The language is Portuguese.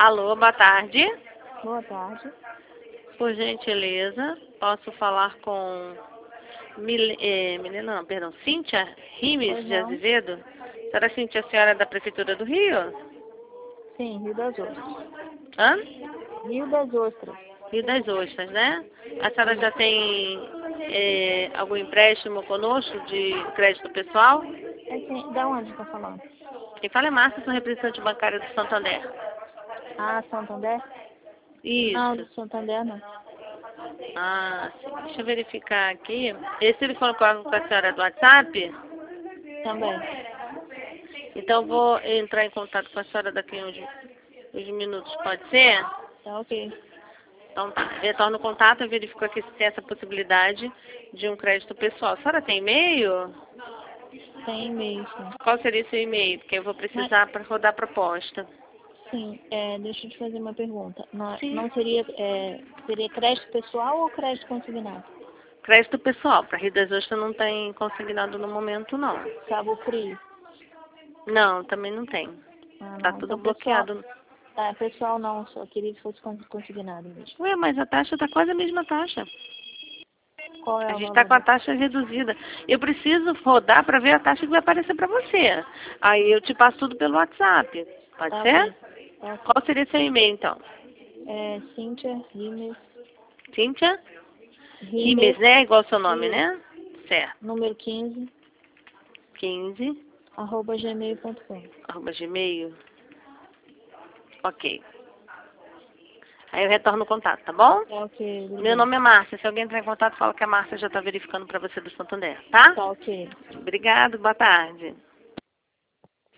Alô, boa tarde. Boa tarde. Por gentileza, posso falar com Cíntia Rimes Pois de não? Azevedo? Senhora Cíntia, a senhora é da Prefeitura do Rio? Sim, Rio das Ostras. Hã? Rio das Ostras. Rio das Ostras, né? A senhora já tem algum empréstimo conosco de crédito pessoal? É quem, da onde está falando? Quem fala é Márcia, sou representante bancária do Santander. Ah, Santander? Não, do Isso. Santander não. Ah, sim. Deixa eu verificar aqui. Esse telefone que eu coloco com a senhora é do WhatsApp? Também. Então, vou entrar em contato com a senhora daqui a uns minutos, pode ser? Tá ok. Então, tá. Retorno o contato e verifico aqui se tem essa possibilidade de um crédito pessoal. A senhora tem e-mail? Tem e-mail, sim. Qual seria seu e-mail? Porque eu vou Mas, precisar para rodar a proposta. sim, deixa eu te fazer uma pergunta. Não, Sim. não seria, seria crédito pessoal ou crédito consignado? Crédito pessoal. Para Rio das Ostras não tem consignado no momento, não. Cabo Frio? Não, também não tem. Ah, Tá não. tudo Então, pessoal, bloqueado. pessoal não, só queria que fosse consignado mesmo. Ué, mas a taxa tá quase a mesma taxa. Qual é A o gente está valor com a da... taxa reduzida. Eu preciso rodar para ver a taxa que vai aparecer para você. Aí eu te passo tudo pelo WhatsApp. Pode Tá ser? ok. Tá ok. Qual seria seu e-mail, então? Cíntia Rimes. Cíntia? Rimes, Rimes. né? Igual o seu nome, Isso. né? Certo. Número 15, 15, @gmail.com. @gmail. Ok. Aí eu retorno o contato, tá bom? Tá ok, Meu obrigada. nome é Márcia. Se alguém entrar em contato, fala que a Márcia já está verificando para você do Santander, tá? Tá ok. Obrigado, boa tarde.